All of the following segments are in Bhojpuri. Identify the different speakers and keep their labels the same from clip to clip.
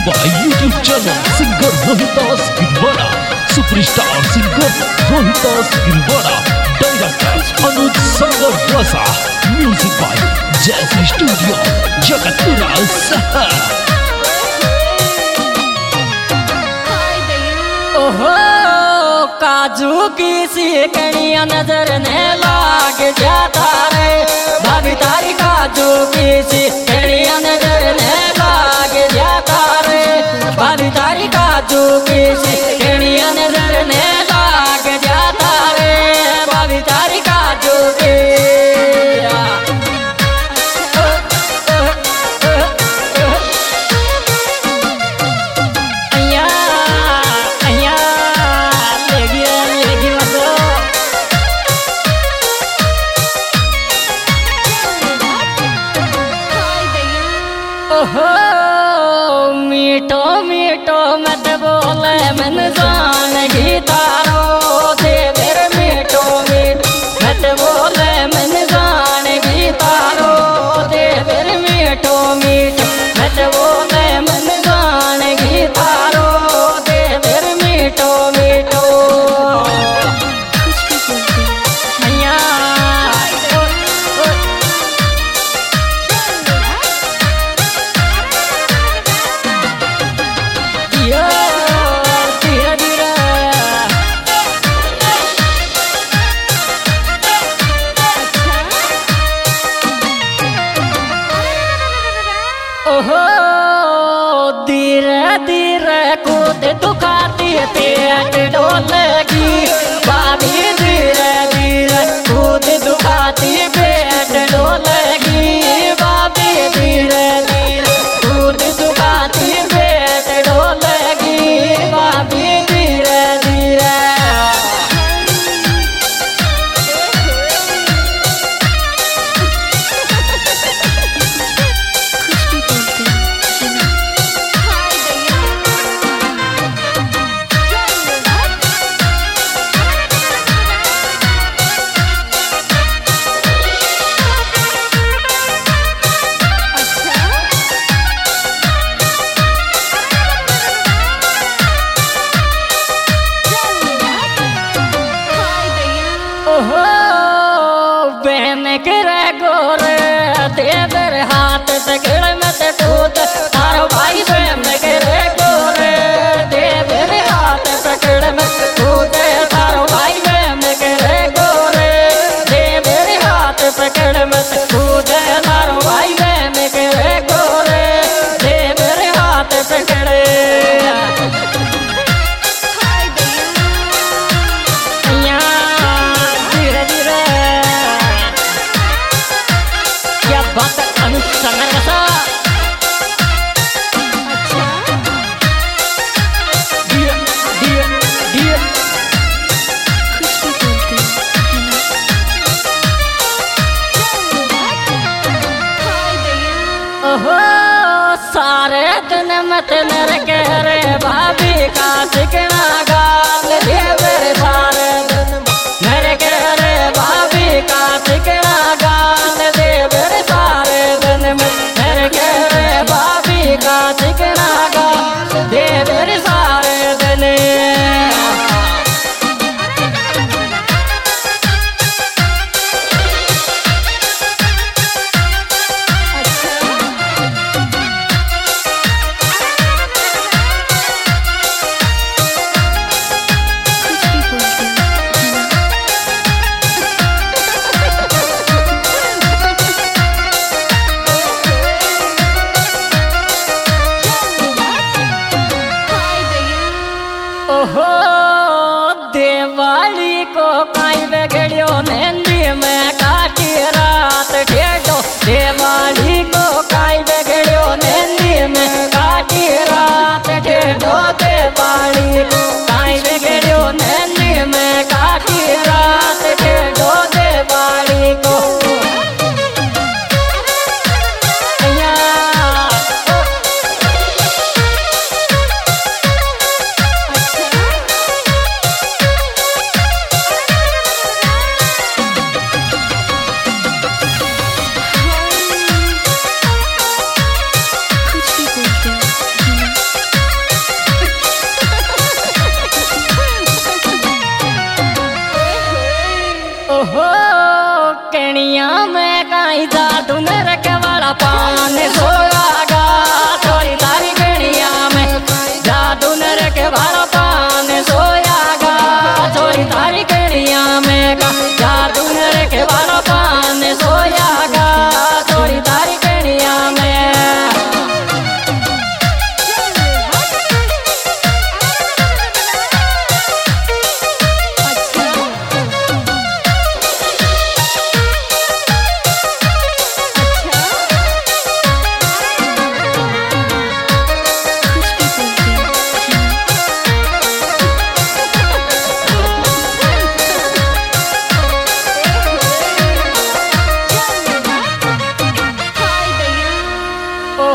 Speaker 1: by YouTube channel singer Rohitas Girwada, superstar singer Rohitas Girwada, director Anuj Sagar Rasa, music by Jazz Studio, Jagatpura, Sahar.
Speaker 2: ओहो काजू की सीकड़ियां नजर ने लाग जाता रे, भाभी तारी काजू की सीकड़ियां नजर ने लाग जाता रे, भाभी तारी काजू की सीकड़ियां नजर ने लाग जाता रे, भाभी तारी काजू की ओहो मीठो मीठो मत बोले मन जान गीतारो दे मेरे मीठो मीठो मत बोले मन जान गीतारो दे मेरे मीठो मीठो मत बोले मन जान गीतारो दे मेरे मीठो मीठो ओहो धीरे धीरे कूद दुखाती पेट डोलेगी, भाभी धीरे धीरे कूद दुखाती पेट डोलेगी, भाभी धीरे धीरे कूद दुखाती पेट डोलेगी, भाभी धीरे धीरे ओहो बहन करे गोरे देवर हाथ तगड़ मत टूट, तारो भाई बहन करे गोरे देवर हाथ पकड़ मत टूट, तारो भाई बहन करे गोरे देवर हाथ पकड़ मत टूट, तारो भाई बहन करे गोरे देवर हाथ पकड़े ओहो सारे दिन मत नर कह रे भाभी का सिकना गाल देवर सारे दिन नर कह रे भाभी का सिकना गाल देवर सारे दिन नर कह रे भाभी का सिकना गाल देवर सारे दिन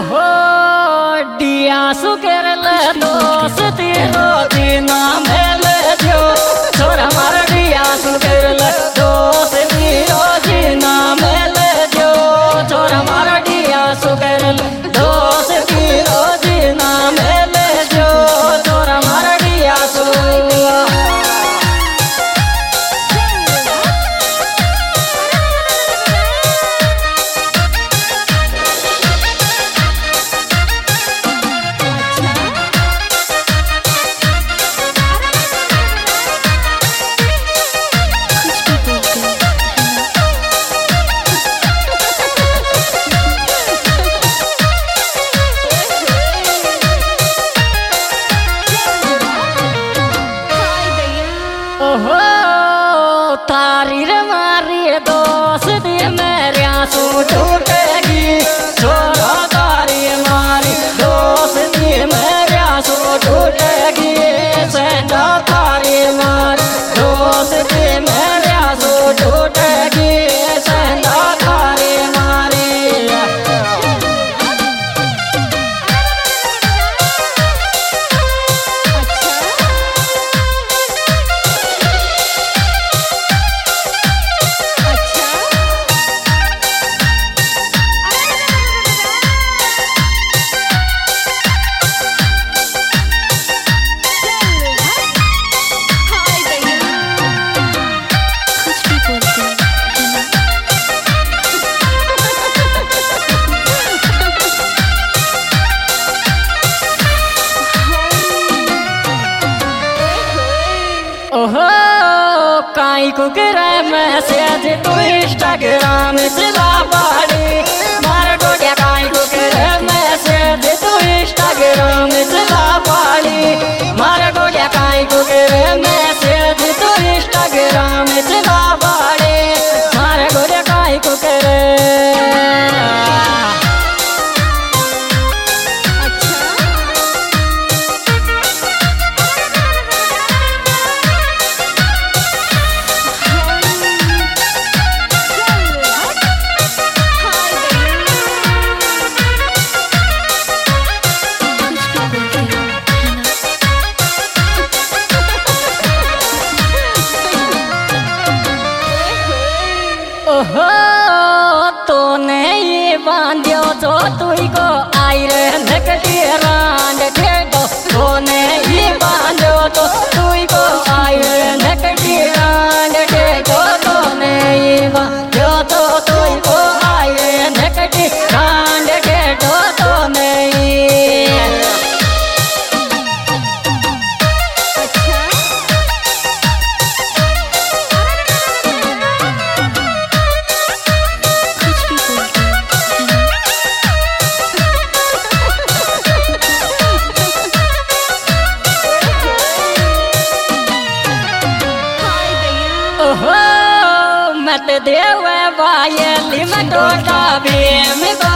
Speaker 2: ओहो डिया सुकर ले दोस्ती रोती ना मेले जो छोड़ हमारा डिया सुकर ले दोस्ती रोती ना मेले जो छोड़ हमारा डिया सुकर ले दोस्ती रोती ना मेले जो छोड़ हमारा डिया सुकर ओहो तारी रे मारी दोस्ती मेरे आंसू टूटेगी छोड़ो तारी मारी दोस्ती मेरे आंसू टूटेगी सेंधा तारी मारी दोस्ती मेरे आंसू टूटेगी सेंधा तारी मारी ओहो काई को करे मैसेज तू इंस्टाग्राम चला बाड़ी मार डोडिया काई को करे मैसेज तू इंस्टाग्राम चला बाड़ी मार डोडिया काई को करे मैसेज तू इंस्टाग्राम चला बाड़ी मार डोडिया काई को करे ओहो तूने ये बांधियो तो तुई को आई रे नकटी रांड ठेडो तूने ये बांधियो तो तुई को आई रे नकटी रांड ठेडो तूने ये बांधियो तो तुई को आई रे नकटी रांड ठेडो तूने ओहो मत देवे बाये लिमटो का भी